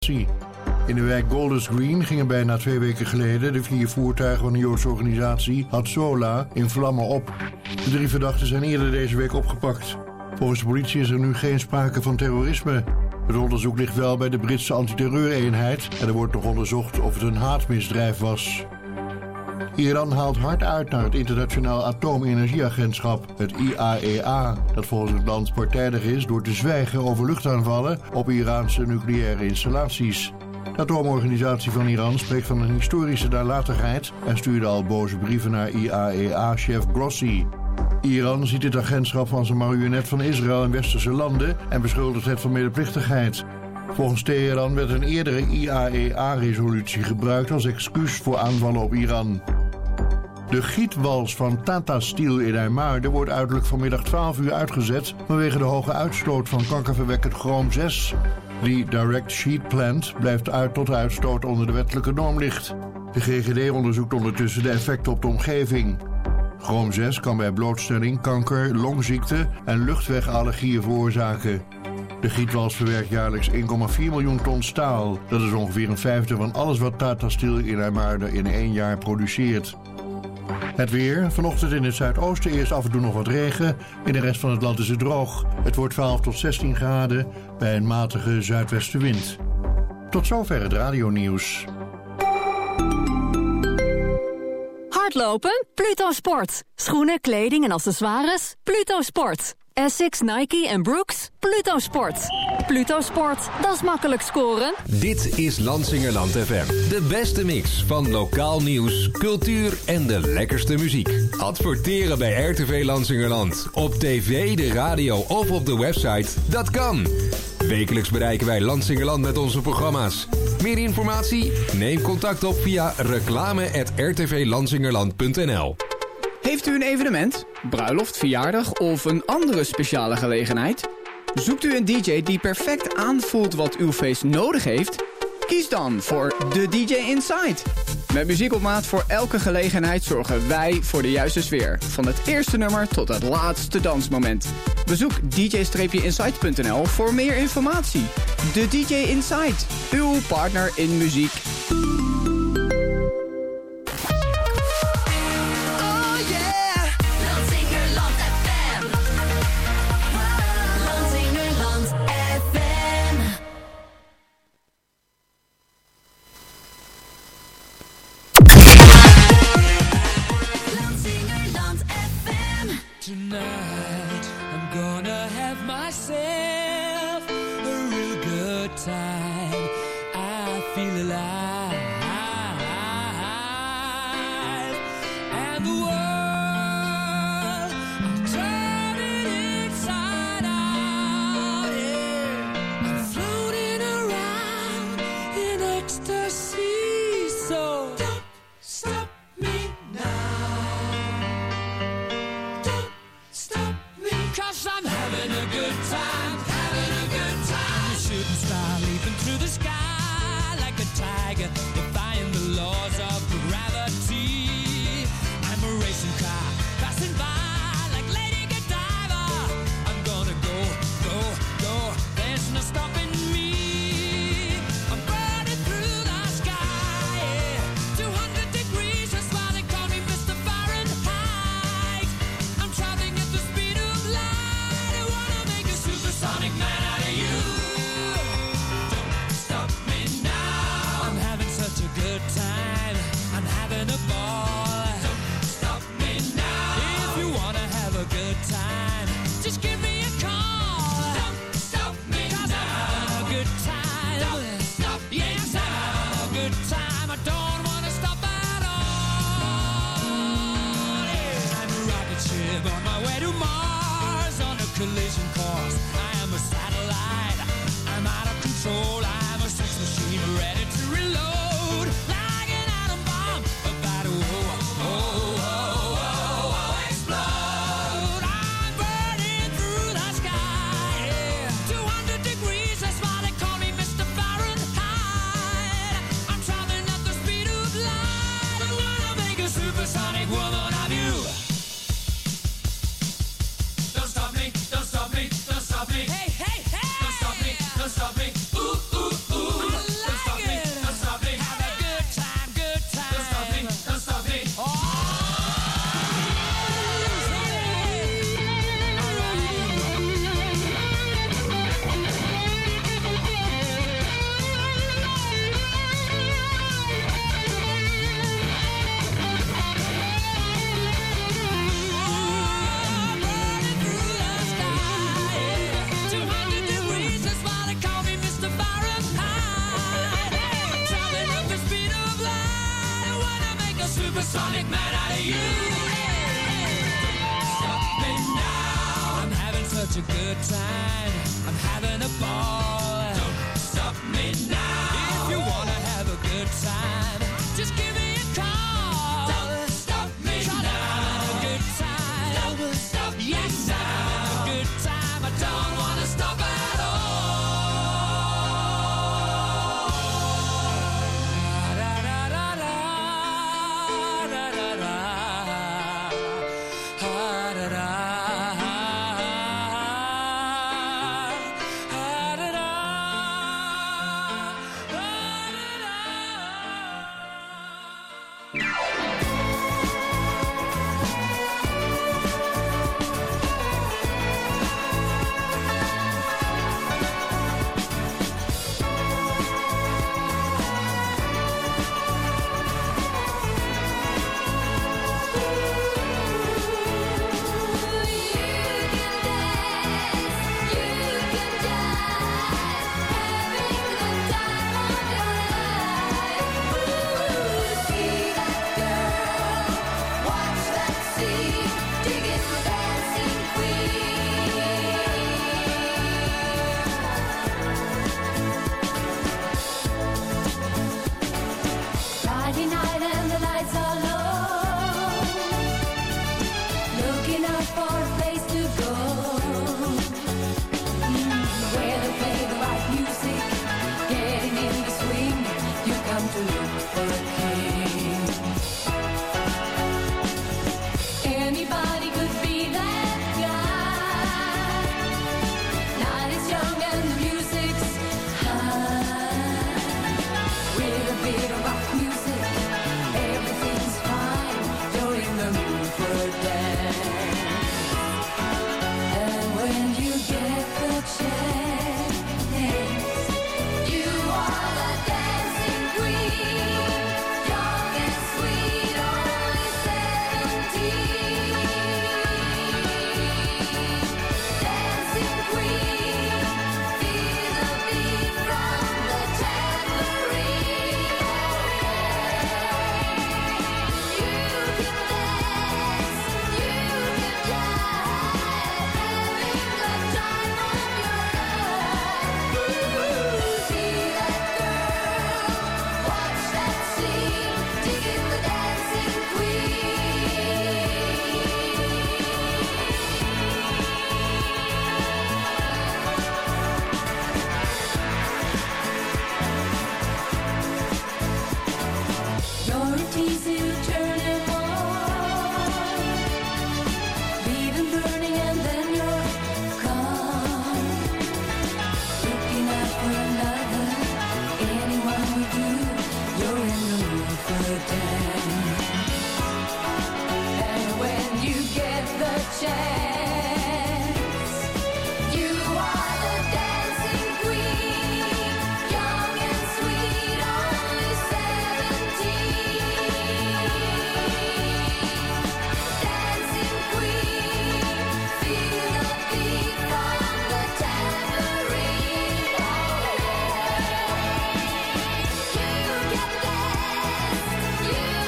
In de wijk Golders Green gingen bijna 2 weken geleden de 4 voertuigen van de Joodse organisatie Hatzola in vlammen op. De 3 verdachten zijn eerder deze week opgepakt. Volgens de politie is er nu geen sprake van terrorisme. Het onderzoek ligt wel bij de Britse antiterreureenheid en er wordt nog onderzocht of het een haatmisdrijf was. Iran haalt hard uit naar het Internationaal Atoomenergieagentschap, het IAEA, dat volgens het land partijdig is door te zwijgen over luchtaanvallen op Iraanse nucleaire installaties. De atoomorganisatie van Iran spreekt van een historische nalatigheid en stuurde al boze brieven naar IAEA-chef Grossi. Iran ziet dit agentschap als een marionet van Israël en westerse landen en beschuldigt het van medeplichtigheid. Volgens Teheran werd een eerdere IAEA-resolutie gebruikt als excuus voor aanvallen op Iran. De gietwals van Tata Steel in IJmuiden wordt uiterlijk vanmiddag 12 uur uitgezet vanwege de hoge uitstoot van kankerverwekkend chroom 6. Die Direct Sheet Plant blijft uit tot de uitstoot onder de wettelijke norm ligt. De GGD onderzoekt ondertussen de effecten op de omgeving. Chroom 6 kan bij blootstelling kanker, longziekte en luchtwegallergieën veroorzaken. De gietwals verwerkt jaarlijks 1,4 miljoen ton staal. Dat is ongeveer een vijfde van alles wat Tata Steel in IJmuiden in 1 jaar produceert. Het weer. Vanochtend in het zuidoosten eerst af en toe nog wat regen. In de rest van het land is het droog. Het wordt 12 tot 16 graden bij een matige zuidwestenwind. Tot zover het radionieuws. Hardlopen? Pluto Sport. Schoenen, kleding en accessoires? Pluto Sport. Essex, Nike en Brooks? Pluto Sport. Pluto Sport, dat is makkelijk scoren. Dit is Lansingerland FM. De beste mix van lokaal nieuws, cultuur en de lekkerste muziek. Adverteren bij RTV Lansingerland. Op tv, de radio of op de website. Dat kan. Wekelijks bereiken wij Lansingerland met onze programma's. Meer informatie? Neem contact op via reclame@rtvlansingerland.nl. Heeft u een evenement, bruiloft, verjaardag of een andere speciale gelegenheid? Zoekt u een DJ die perfect aanvoelt wat uw feest nodig heeft? Kies dan voor de DJ Inside. Met muziek op maat voor elke gelegenheid zorgen wij voor de juiste sfeer. Van het eerste nummer tot het laatste dansmoment. Bezoek dj-inside.nl voor meer informatie. De DJ Inside, uw partner in muziek. Tonight, I'm gonna have myself a real good time. I feel alive, and the world, I'm turning inside out, yeah. I'm floating around in ecstasy, so don't stop me now. Cause I'm having a good time, having a good time. A shooting star leaping through the sky like a tiger, defying the laws of gravity. I'm a racing car passing by like Lady Godiva. I'm gonna go, go, go, there's no stopping me. I'm burning through the sky, yeah. 200 degrees, that's why they call me Mr. Fahrenheit. I'm traveling at the speed of light. I wanna make a supersonic man out of you. Don't stop me now. I'm having such a good time. I'm having a ball. Don't stop me now. If you wanna have a good time, just give me a call. Don't stop me now. I'm having a good time. Don't stop me now. Yes, I'm having a good time. I don't wanna stop at all. Yeah. I'm a rocket ship on my way to Mars on a collision course. I am a satellite. I'm out of control. I'm a sex machine ready to reload like an atom bomb about to explode. I'm burning through the sky, yeah. 200 degrees, that's why they call me Mr. Fahrenheit. I'm traveling at the speed of light. I wanna make a supersonic woman of you. Don't stop me, don't stop me. supersonic man out of you. Stop me now. I'm having such a good time. I'm having a ball. Don't stop me now. If you wanna have a good time, just give me a call. Don't stop me now. I'm having a good time. Don't stop me now. Yes, I'm having a good time. I don't wanna stop at all. You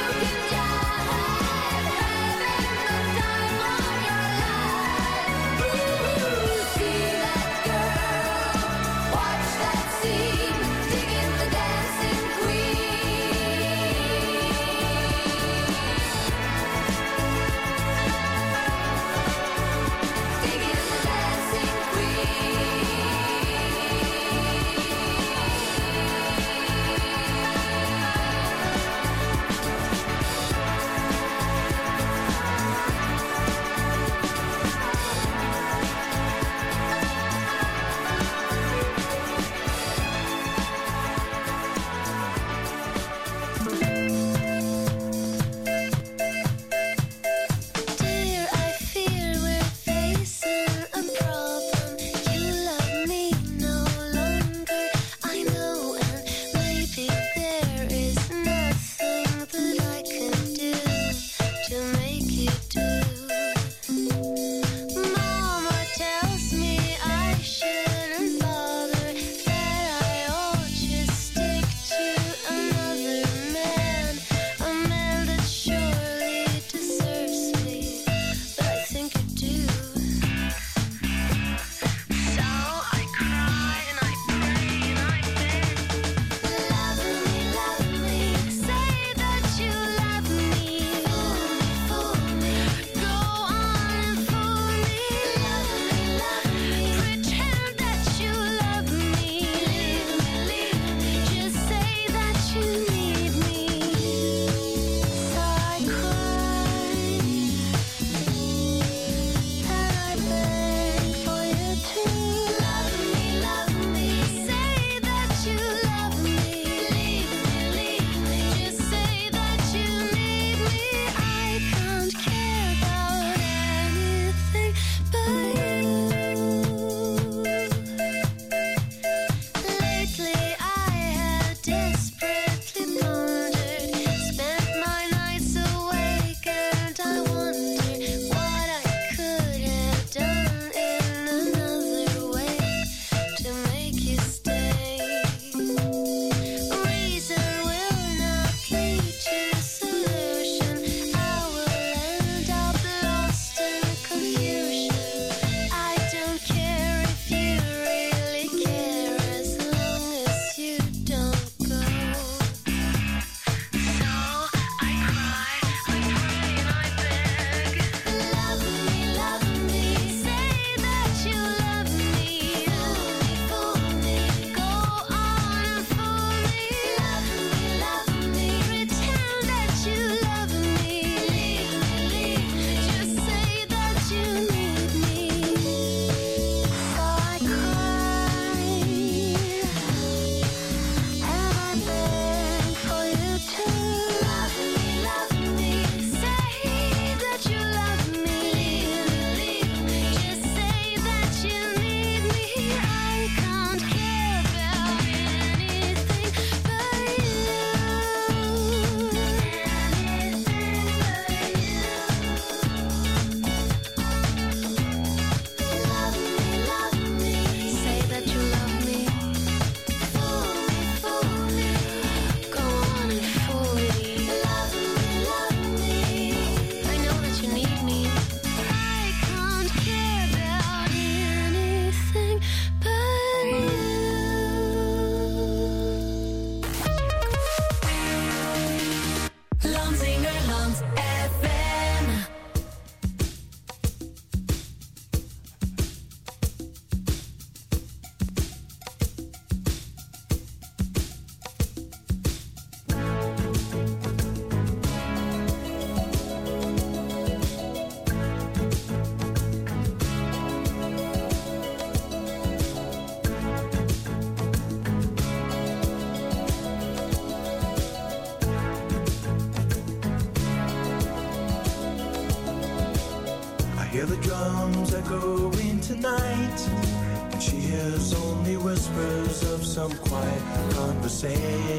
drums echoing tonight, and she hears only whispers of some quiet conversation.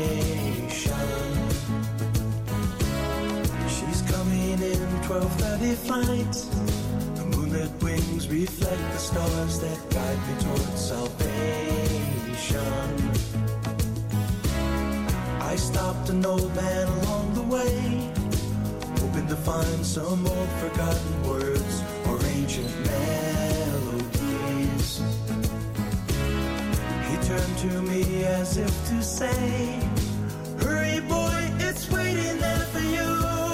She's coming in 12:30 flight. Her moonlit wings reflect the stars that guide me towards salvation. I stopped an old man along the way, hoping to find some old forgotten words or ancient melodies. He turned to me as if to say, hurry boy, it's waiting there for you.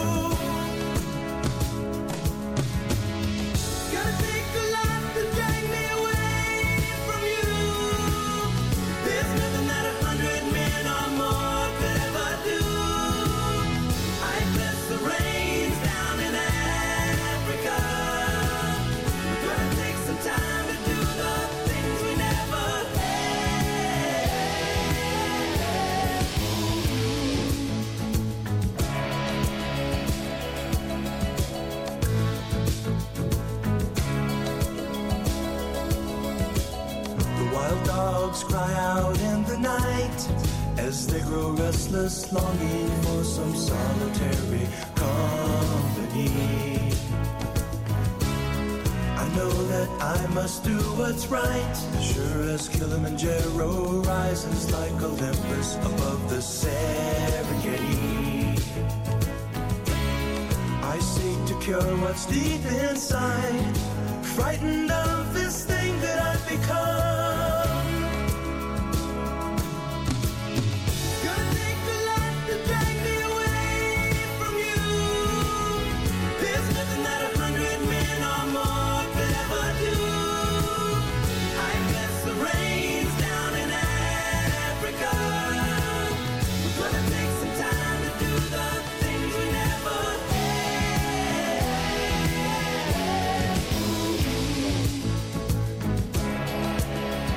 Gotta take a lot to drag me away from you. There's nothing that 100 men or more could ever do. I bless the rains down in Africa. We're gonna take some time to do the things we never The wild dogs cry out in the night as they grow restless, longing for some solitary company. I know that I must do what's right, sure as Kilimanjaro rises like Olympus above the Serengeti. I seek to cure what's deep inside, frightened of this thing that I've become. Gonna take a lot to drag me away from you. There's nothing that 100 men or more could ever do. I bless the rains down in Africa. We're gonna take some time to do the things we never had.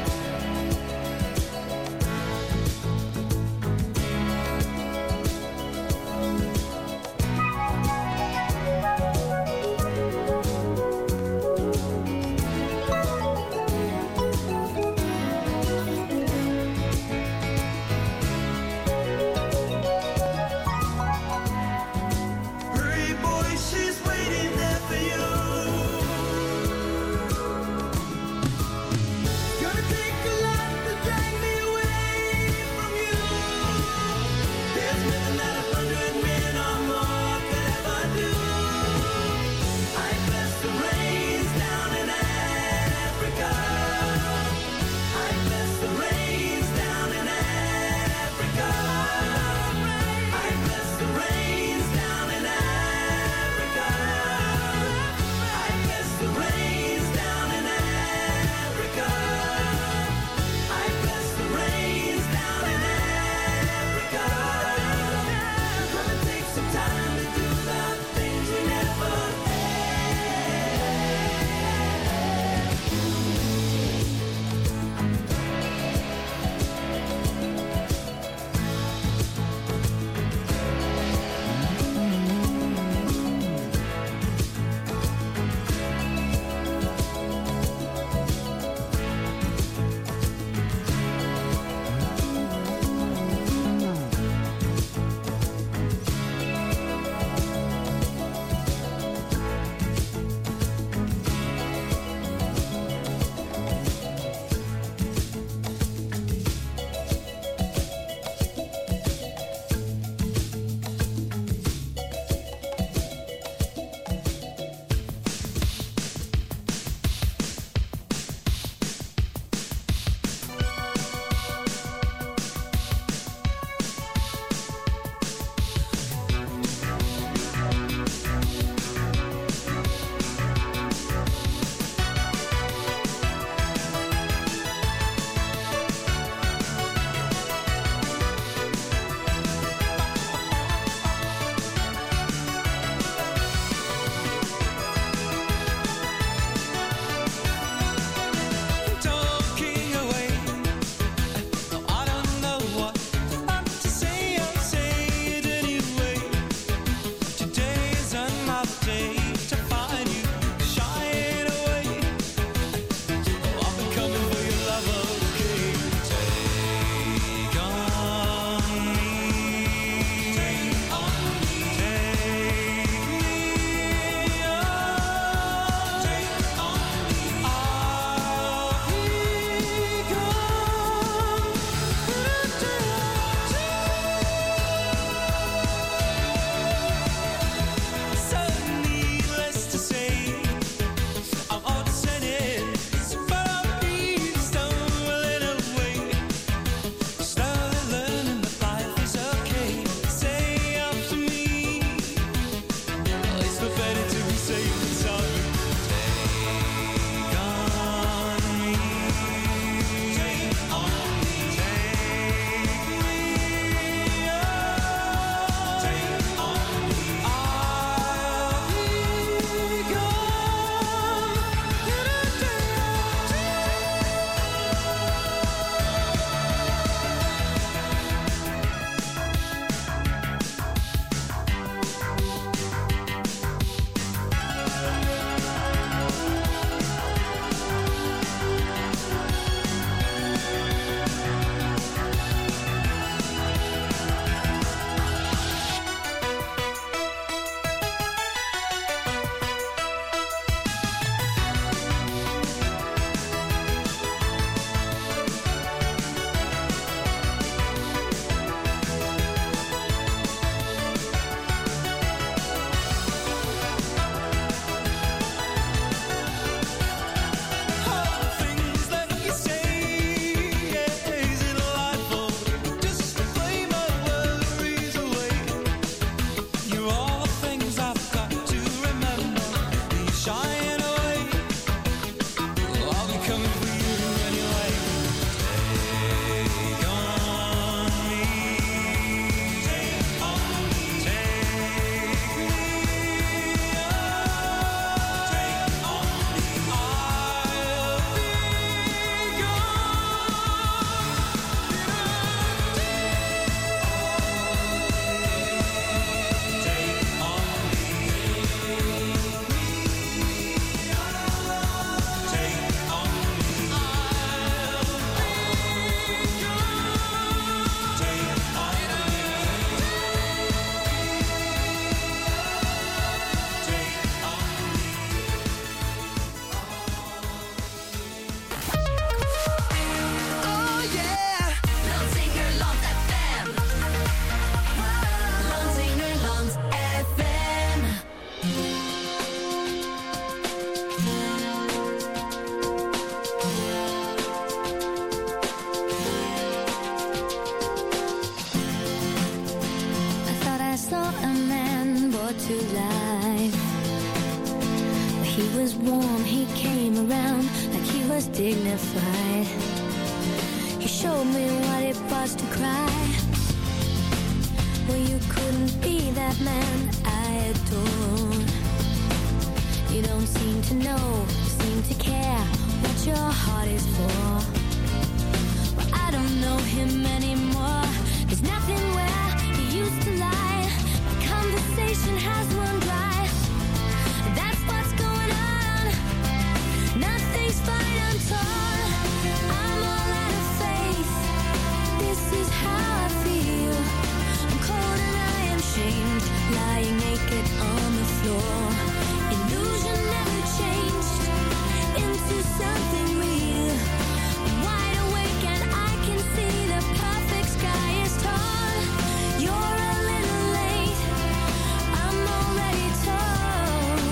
more to life. He was warm, he came around like he was dignified. He showed me what it was to cry. Well, you couldn't be that man I adored. You don't seem to know, seem to care what your heart is for. Well, I don't know him anymore. There's nothing where he used to lie. The conversation has run dry. That's what's going on. Nothing's fine, I'm torn. I'm all out of faith. This is how I feel. I'm cold and I am shamed, lying naked on the floor. Illusion never changed into something real. I'm wide awake and I can see the perfect sky is torn. You're a little late, I'm already torn.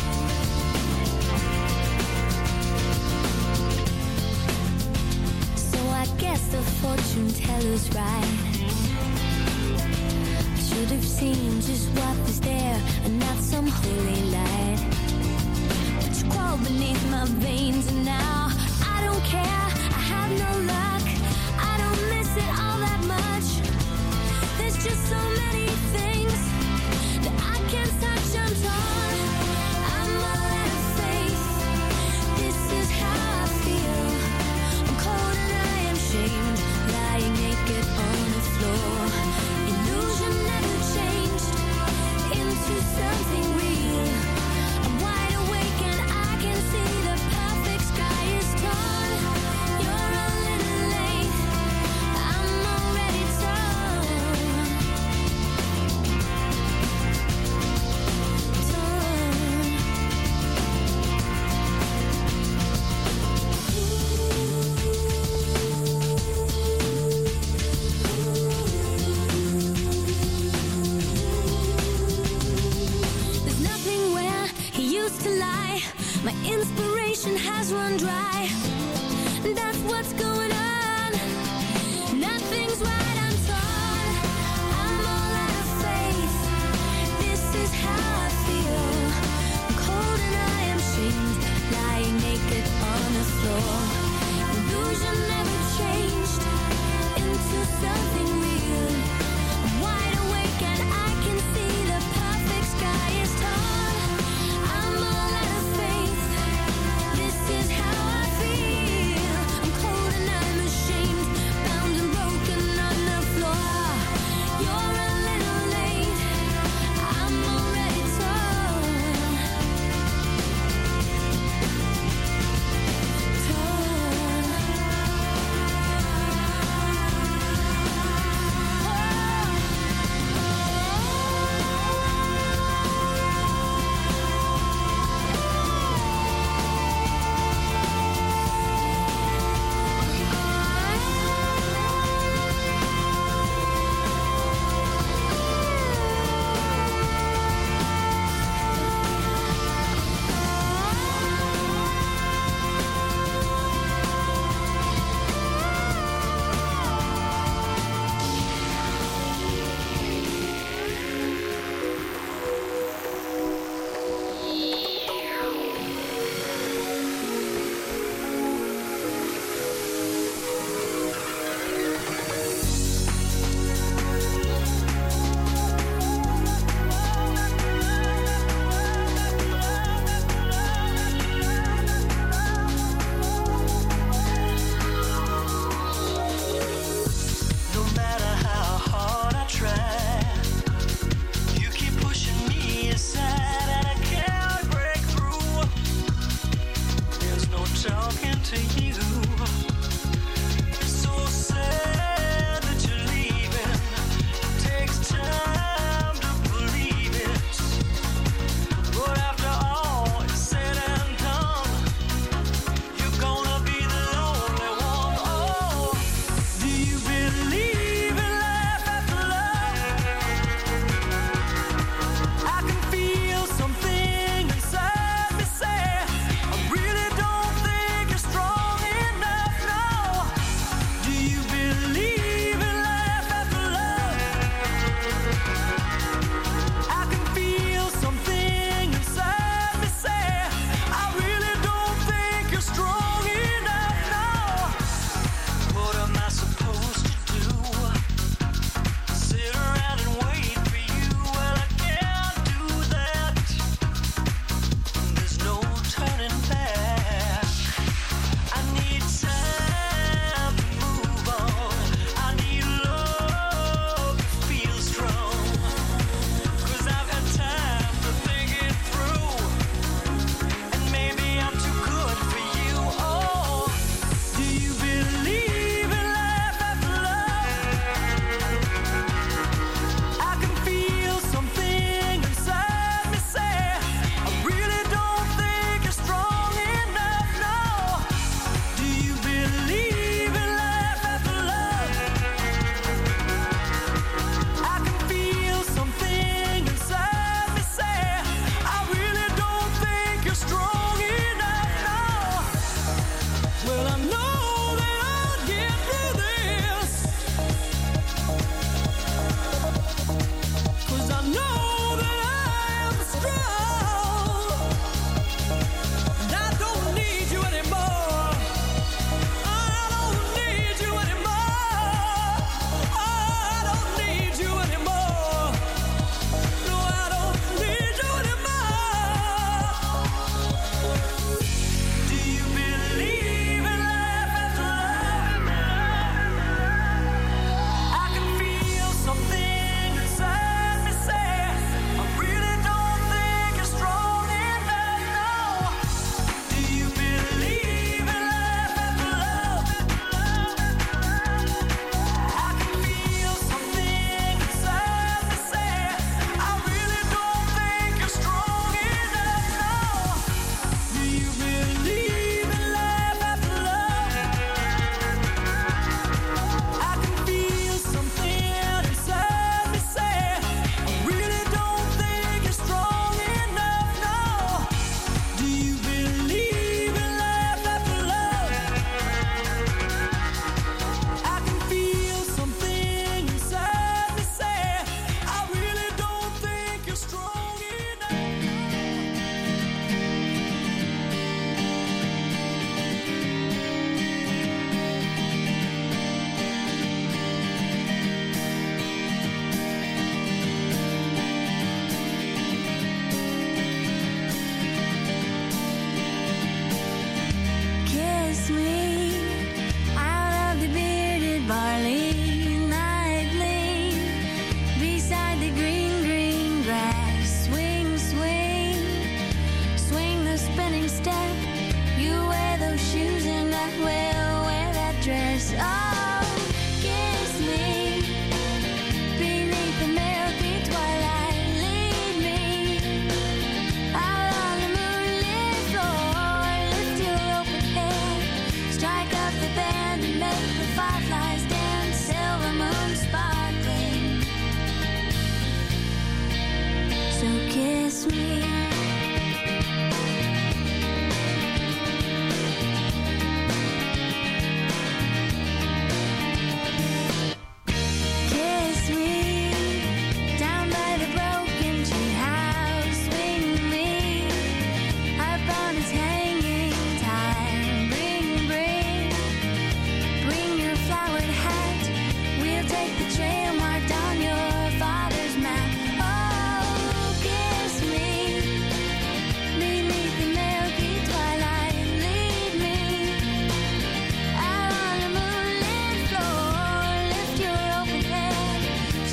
So I guess the fortune teller's right. I should have seen just what was there and not some holy light. But you crawl beneath my veins and now I don't care, I have no luck. I don't miss it all that much. There's just so many things that I can't touch, I'm torn. I'm all out of faith. This is how I feel. I'm cold and I am shamed, lying naked on the floor. Illusion never changed into something real. I'm wide awake and I can see the perfect sky is torn.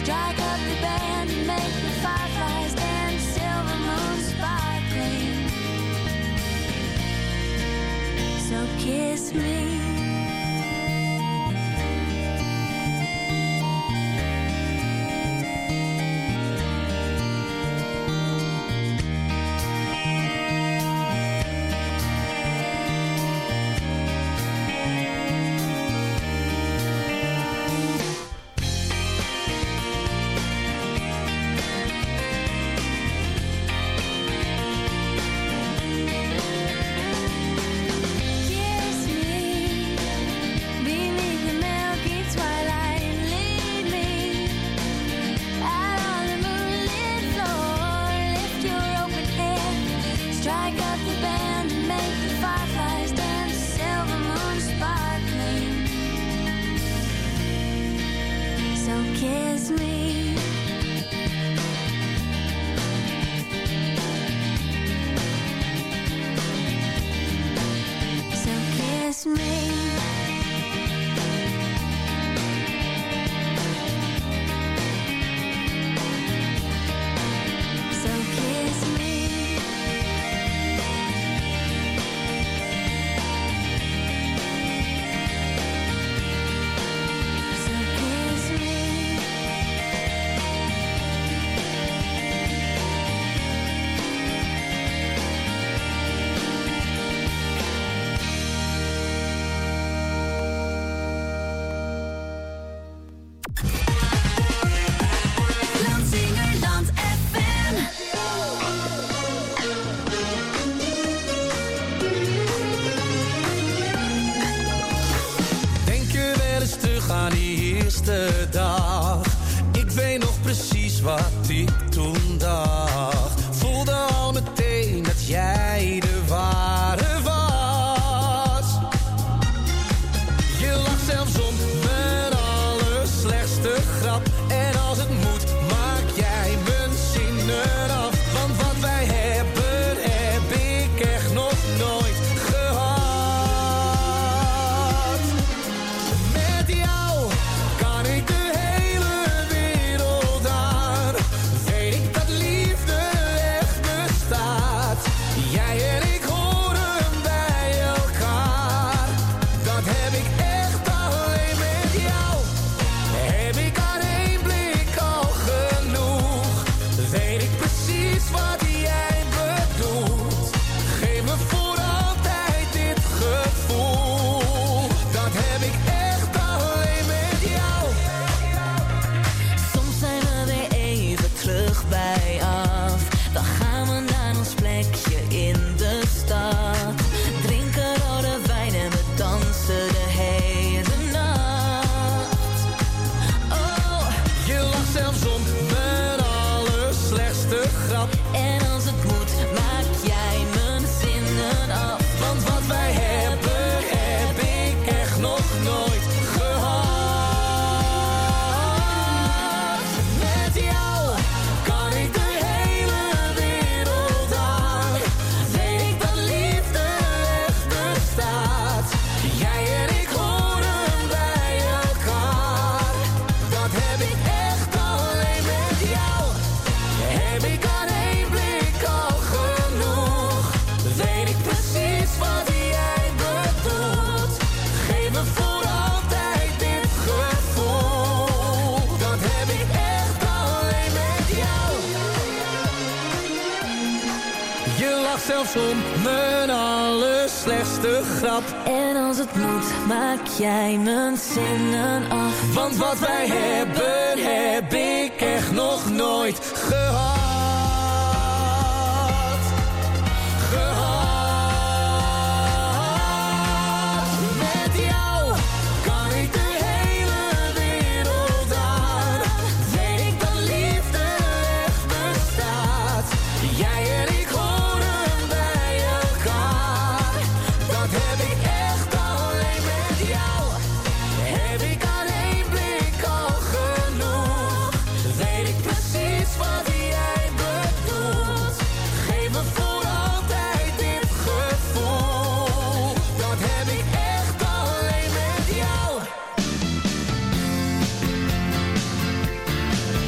Strike up the band and make the fireflies dance, silver moon sparkling. So kiss me. Zelfs om mijn allerslechtste grap. En als het moet, maak jij mijn zinnen af. Want wat wij hebben, heb ik echt nog nooit gehad. Met jou kan ik de hele wereld aan. Weet ik dat liefde echt bestaat. Jij en ik horen bij elkaar. Dat heb ik echt alleen met jou. Heb ik aan één blik al genoeg. Weet ik precies wat jij bedoelt. Geef me voor altijd dit gevoel. Dat heb ik echt alleen met jou.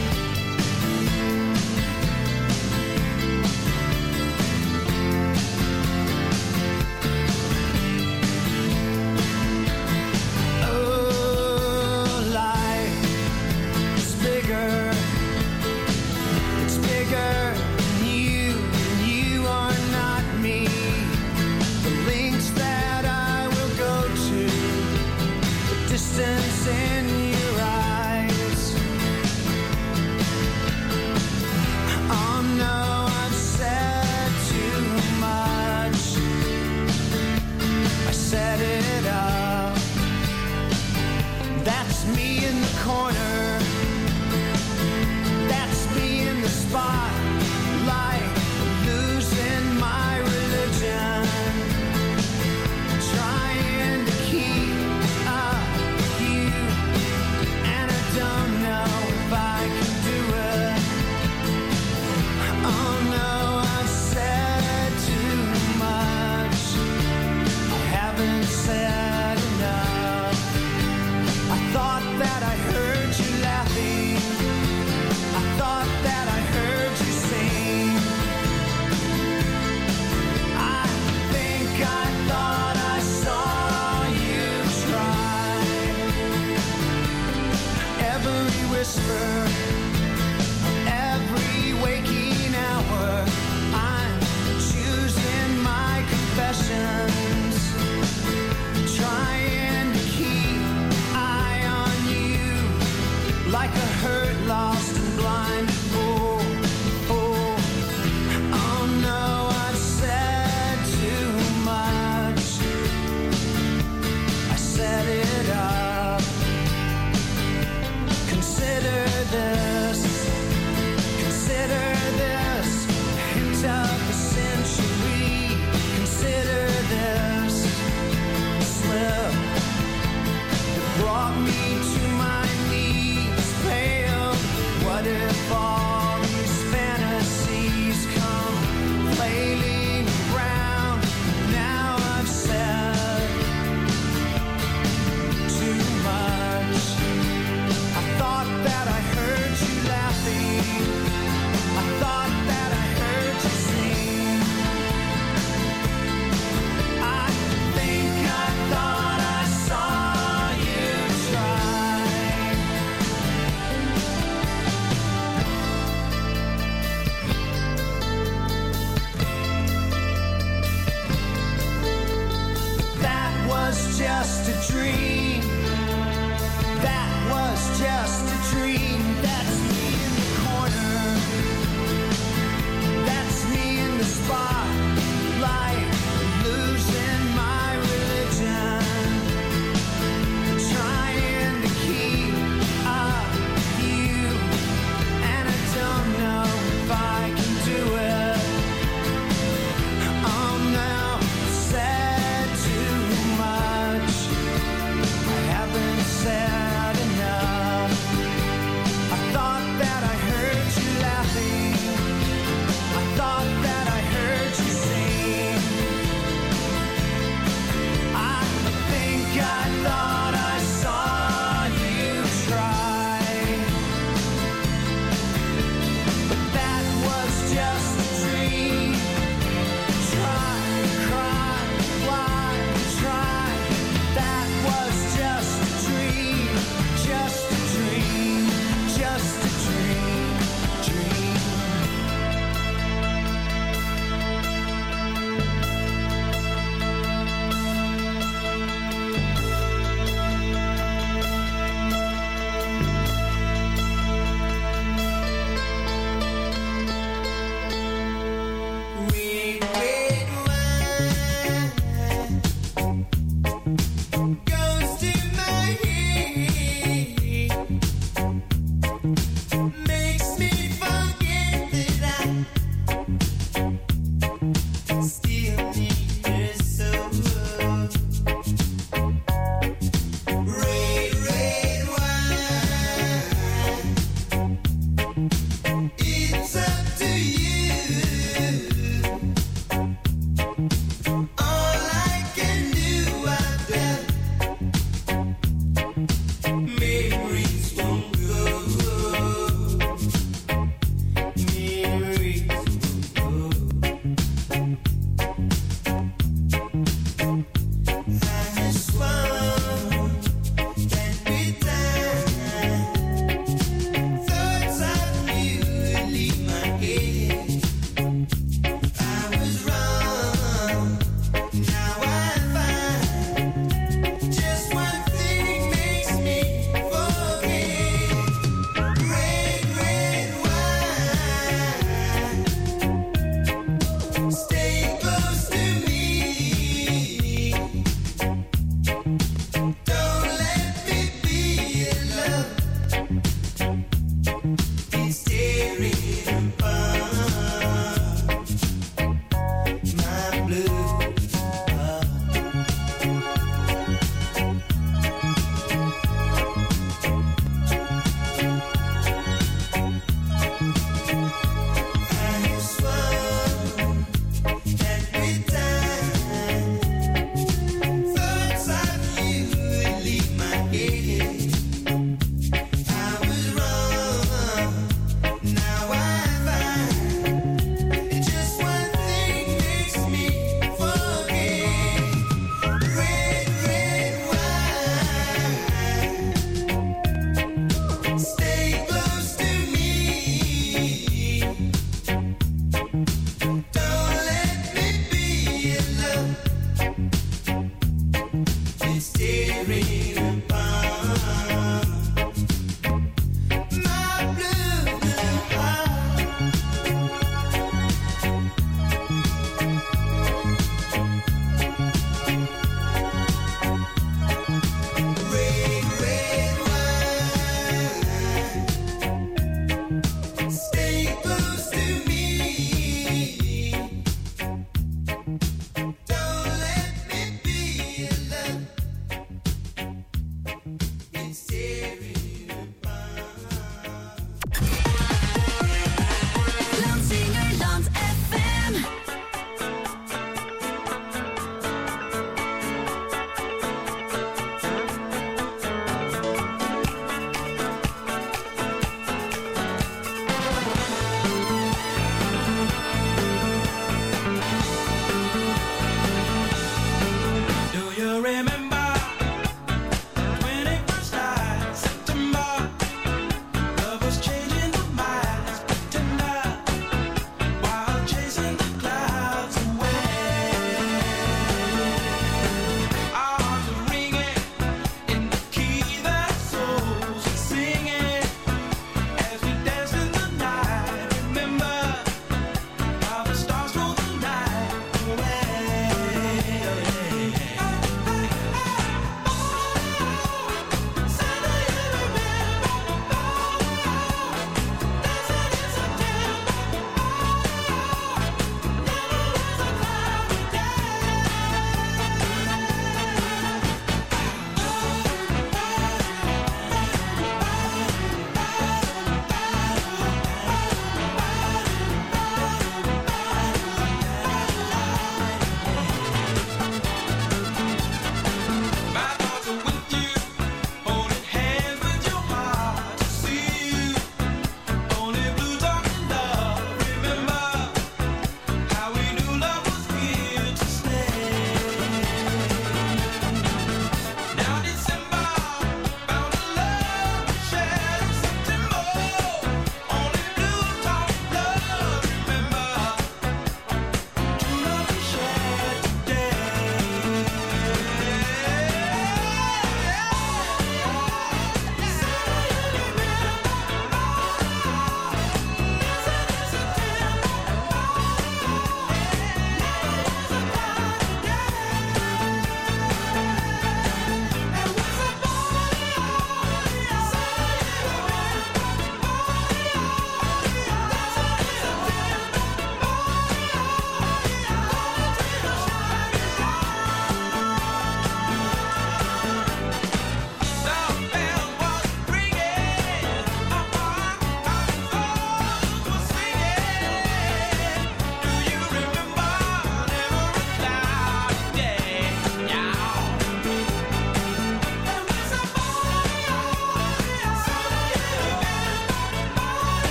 Now I find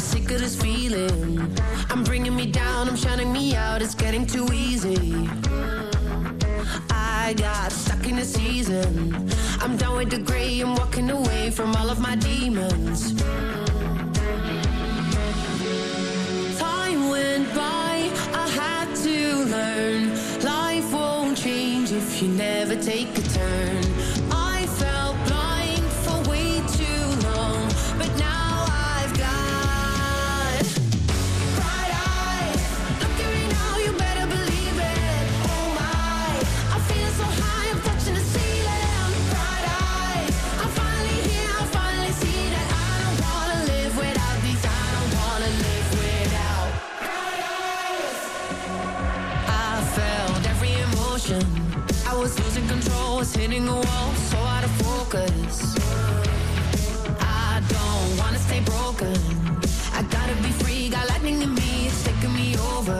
sick of this feeling. I'm bringing me down, I'm shutting me out, it's getting too easy. I got stuck in a season. I'm done with the gray, I'm walking away from all of my demons. Time went by, I had to learn. Life won't change if you never take a turn. I felt blind for way too long, but now I've got bright eyes. Look at me now, you better believe it. Oh my, I feel so high, I'm touching the ceiling. Bright eyes, I'm finally here, I finally see that I don't wanna live without these. I don't wanna live without bright eyes. I felt every emotion. I was losing control, was hitting a wall, so out of focus. I don't wanna stay broken. I gotta be free, got lightning in me, it's taking me over.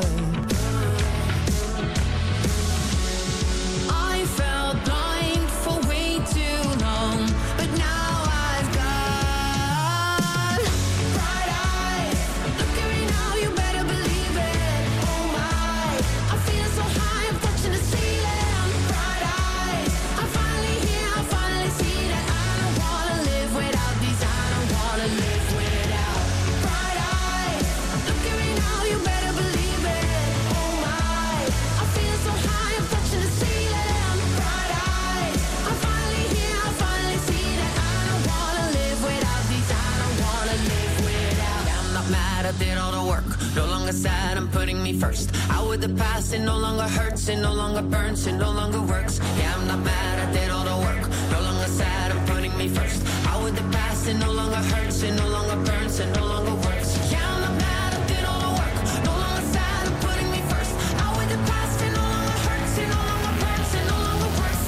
I felt blind for way too long, but now I've got bright eyes. Look at me now, you better believe it. Oh my, I feel so high, I'm touching the ceiling. Bright eyes, I'm finally here, I finally see that I don't wanna live without these. I don't wanna live without bright eyes. Look at me now, you better believe it. Oh my, I feel so high, I'm touching the ceiling. Bright eyes, I'm finally here, I finally see that I don't wanna live without these. I don't wanna live without. Yeah, I'm not mad, I did all the work. No longer sad, I'm putting me first. Out with the past, it no longer hurts, it no longer burns, it no longer works. Yeah, I'm not mad, I did all the work. No longer sad, I'm putting me first. Out with the past, it no longer hurts, it no longer burns, it no longer works. Yeah, I'm not mad, I did all the work. No longer sad, I'm putting me first. Out with the past, it no longer hurts, it no longer burns, it no longer works.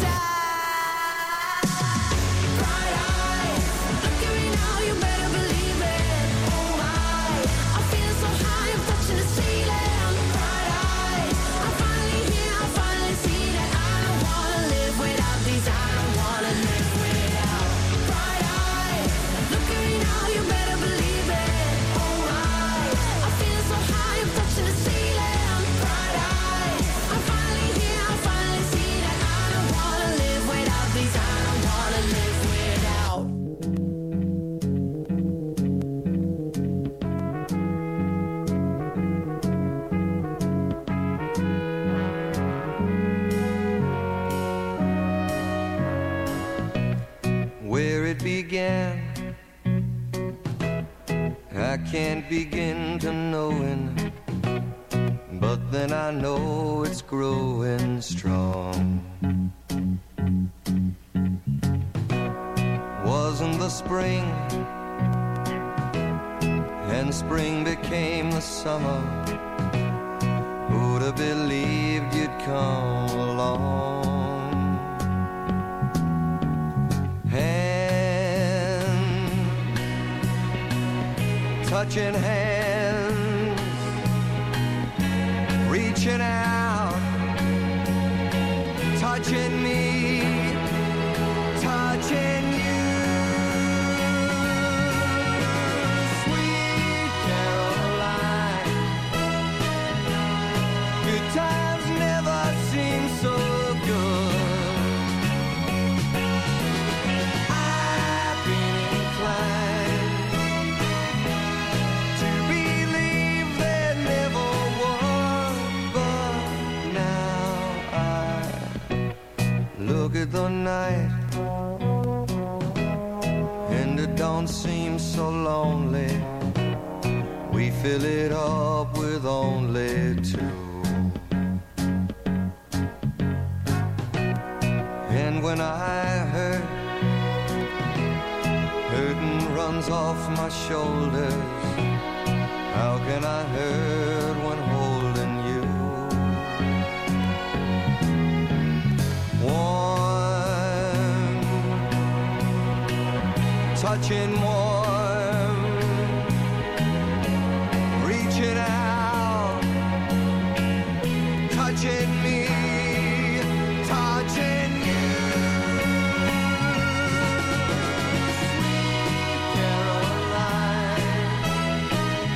Bright eyes, look at me now, you better believe it. Oh my, I feel so high, I'm touching the ceiling. Bright eyes, I'm finally here, I finally see that I don't wanna live without these. I don't wanna live without bright eyes. Look at me now, you better believe it. Oh my, I feel so high, I'm touching the ceiling. Bright eyes, I'm finally here, I finally see that I don't wanna live without these. I don't wanna live without. Where it began, I can't begin to knowing, but then I know it's growing strong. Wasn't the spring, and spring became the summer. Who'd have believed you'd come along? Touching hands, reaching out, touching me, touching you. Sweet Caroline, good times never seem so good. I've been inclined to believe there never was, but now I look at the night and it don't seem so lonely. We fill it up with only two. And when I hurt, hurting runs off my shoulders. How can I hurt when holding you? Warm, touching warm, reaching out, touching me, touching you. Sweet Caroline,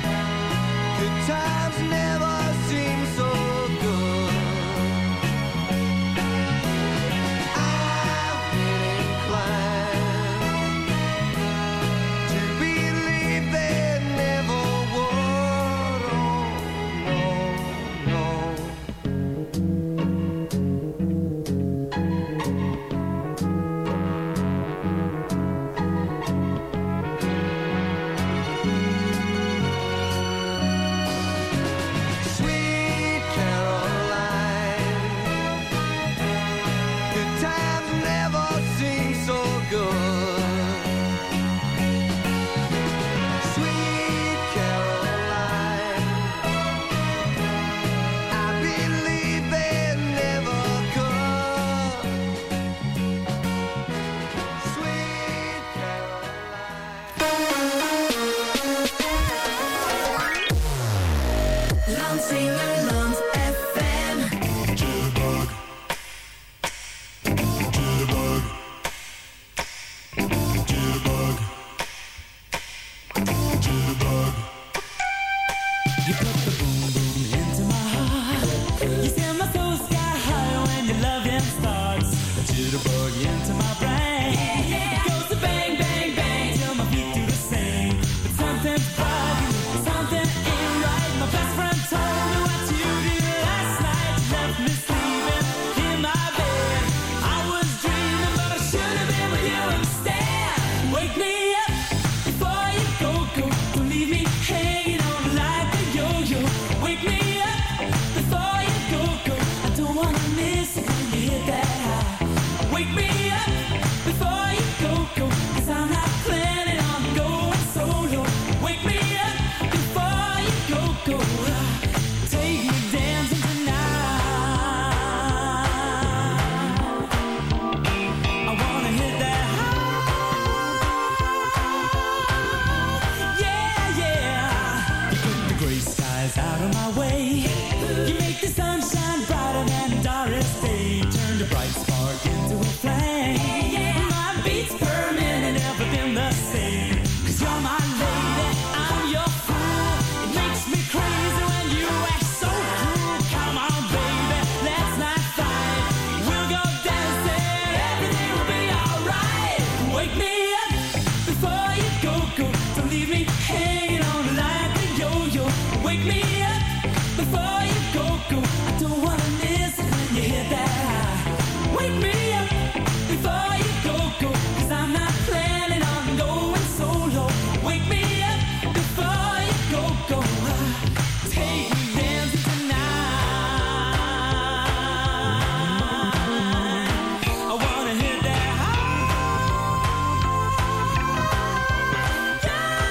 You put the boom boom into my heart. You send my soul sky high when your loving starts. A jitterbug into my brain. It goes to bang bang bang till my feet do the same. But something's bothering you, something ain't right. My best friend told me what you did last night. You left me sleeping in my bed. I was dreaming, but I should have been with you instead. Wake me up before you go. Don't leave me hanging on like a yo-yo. Wake me up before you go. I don't wanna miss it when you hit that high. Wake me up before you go. 'Cause I'm not planning on going solo. Wake me up before you go. Take me dancing tonight. I wanna hit that high. Yeah, yeah. You put the gray skies out of my way. You make the sunshine brighter than the darkest day. Turn the bright spark into a flame. My beats per minute never been the same. 'Cause you're my lady, I'm your fool. It makes me crazy when you act so cruel. Come on, baby, let's not fight. We'll go dancing, everything will be alright. Wake me up before you go. Don't leave me hanging on like a yo-yo. Wake me up before you go. I don't wanna miss it when you hit that high. Wake me up before you go. 'Cause I'm not planning on going solo. Wake me up before you go. Take me dancing tonight. I wanna hit that high.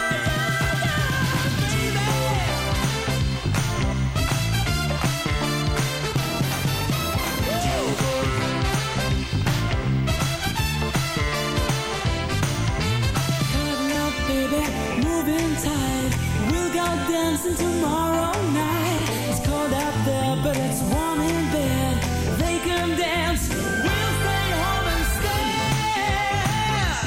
Coming up, baby, moving tight. We'll go dancing tomorrow night. It's cold out there, but it's warm in bed. They can dance, we'll stay home instead.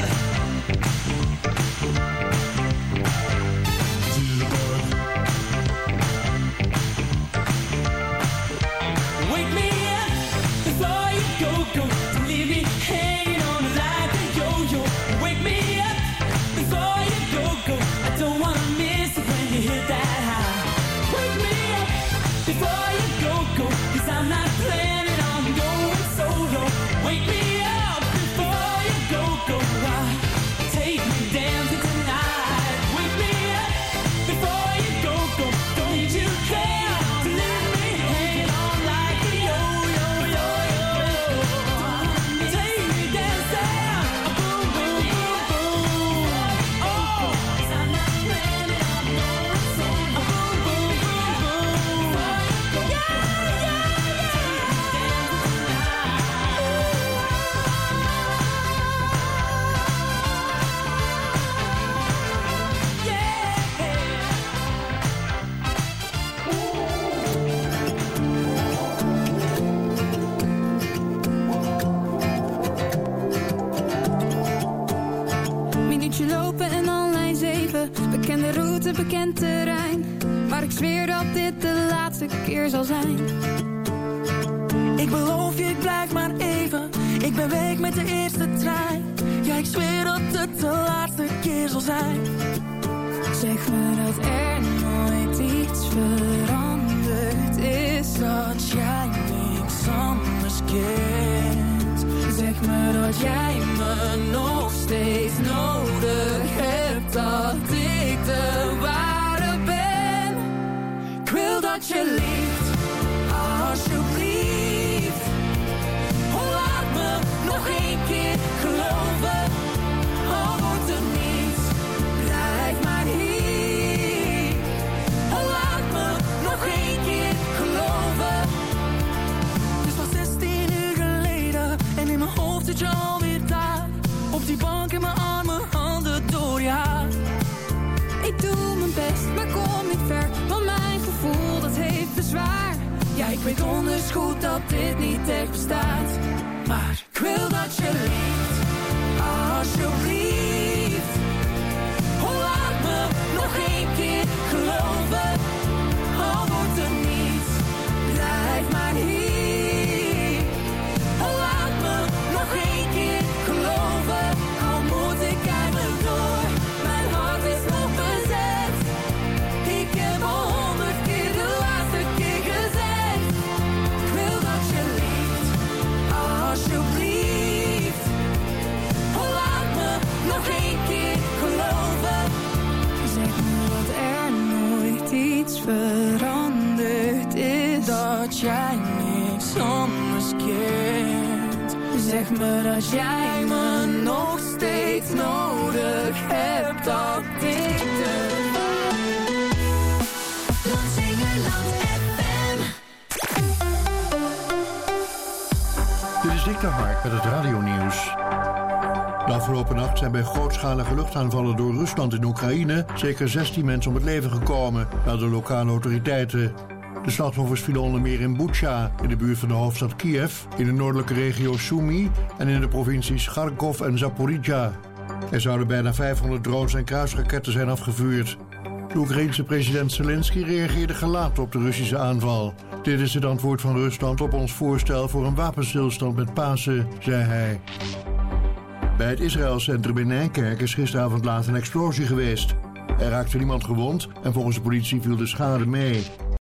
Wake me up before you go. Don't leave me hanging on like a yo-yo. Wake me up before you go. I don't wanna miss it when you hit that high. Wake me up before you go. 'Cause I'm not planning on going solo. Wake me up before you go. Take me dancing tonight. Wake me up before you go. Don't you care to leave me hanging on like a yo-yo. Take me dancing, boom, boom, boom, boom. Oh, 'cause I'm not planning on going solo. Boom, boom, boom, boom. Yeah, yeah, yeah. Minuutje lopen en dan lijn 7. Bekende route, bekend terrein. Maar ik zweer dat dit de laatste keer zal zijn. Ik beloof je, ik blijf maar even. Ik ben weg met de eerste trein. Ja, ik zweer dat het de laatste keer zal zijn. Zeg me dat er nooit iets veranderd is. Dat jij niks anders kent. Zeg me dat jij me nog steeds nodig hebt. Dat ik de ware ben. Ik wil dat je lief, alsjeblieft. Laat me nog één keer geloven. Al wordt er niets, blijf maar hier. Laat me nog één keer geloven. Het is pas 16 uur geleden en in mijn hoofd zit je alweer daar. Op die bank in mijn armen, handen door je haar. Ik doe mijn best, maar kom niet ver. Want mijn gevoel, dat heeft bezwaar. Ja, ik weet donders goed dat dit niet echt bestaat. Maar ik wil dat je lief, alsjeblieft. Laat me nog één keer geloven. dat jij niks anders kent. Zeg me dat jij me nog steeds nodig hebt. Dat ik de Lansingerland FM. Dit is Dick de Hark met het radionieuws. De afgelopen nacht zijn bij grootschalige luchtaanvallen door Rusland in Oekraïne zeker 16 mensen om het leven gekomen, melden lokale autoriteiten. De slachtoffers vielen onder meer in Bucha, in de buurt van de hoofdstad Kiev, in de noordelijke regio Sumy en in de provincies Kharkov en Zaporizhia. Er zouden bijna 500 drones en kruisraketten zijn afgevuurd. De Oekraïense president Zelensky reageerde gelaten op de Russische aanval. Dit is het antwoord van Rusland op ons voorstel voor een wapenstilstand met Pasen, zei hij. Bij het Israëlcentrum in Nijkerk is gisteravond laat een explosie geweest. Er raakte niemand gewond en volgens de politie viel de schade mee.